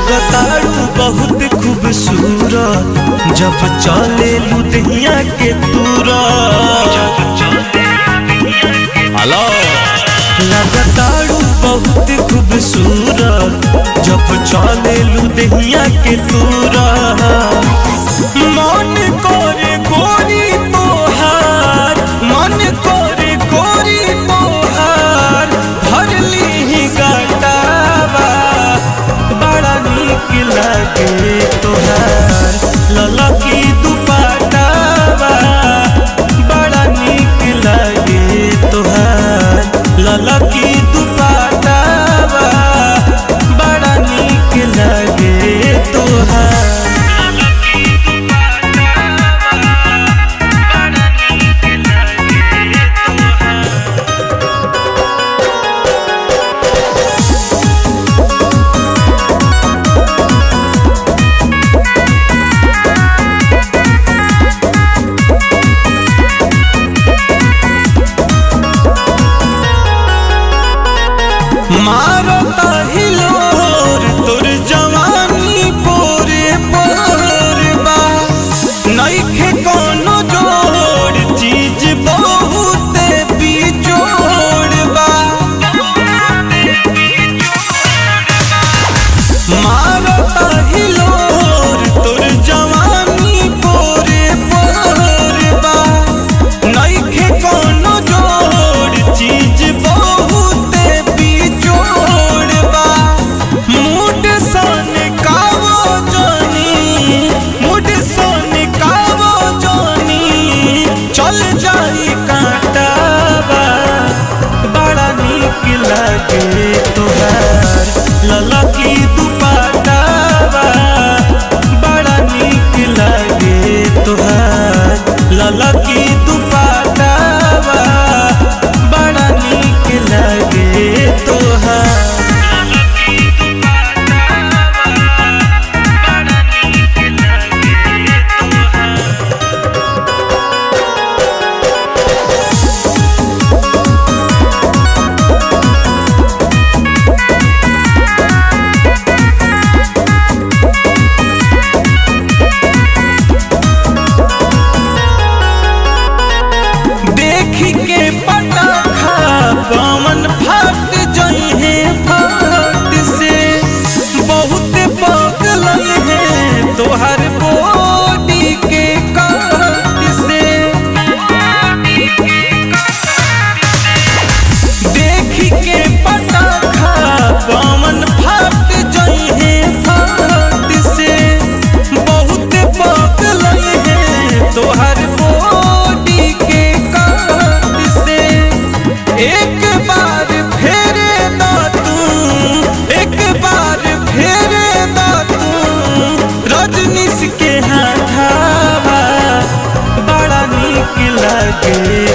लगतारू बहुत खूबसूरत जब चले लुधिया के तुरंत। हेलो लगतारू बहुत खूबसूरत जब चले लुधिया के तुरंत। मन करे गोरी तोहार, मन करे गोरी तोहार भरली ही गाटावा। बड़ा नीक लगे तोहार ललकी दुपट्टावा। बड़ा नीक लगे तोहार ललकी दुपट्टावा। बड़ा नीक लगे तोहार। मारता हिलोर तोर जवानी पोरे पोरबा। नइखे कोनो जोड़ चीज बहुते बिजोड़बा। मारता हिलोर तोर जवानी पोरे पोरबा। नइखे कोनो जोड़ चीज बहुते बिजोड़बा। मुड सन कावो जानी, मुड सन कावो जानी चल जाई कांटावा। बड़ा नीक लगे तोहार ललकी दुपट्टावा। बड़ा नीक लगे तोहार ललकी दुपट्टावा। बड़ा नीक लगे तोहार। देखी के पटाखा पवन फट जइहे फट से। बहुत पागल है तोहर बॉडी के काट से। देखी के पटाखा पवन फट जइहे फट से। बहुत पागल है तोहर बॉडी के एक बार फेरे दा तू, एक बार फेरे दा तू रजनीश के हाथावा। बड़ा नीक लगे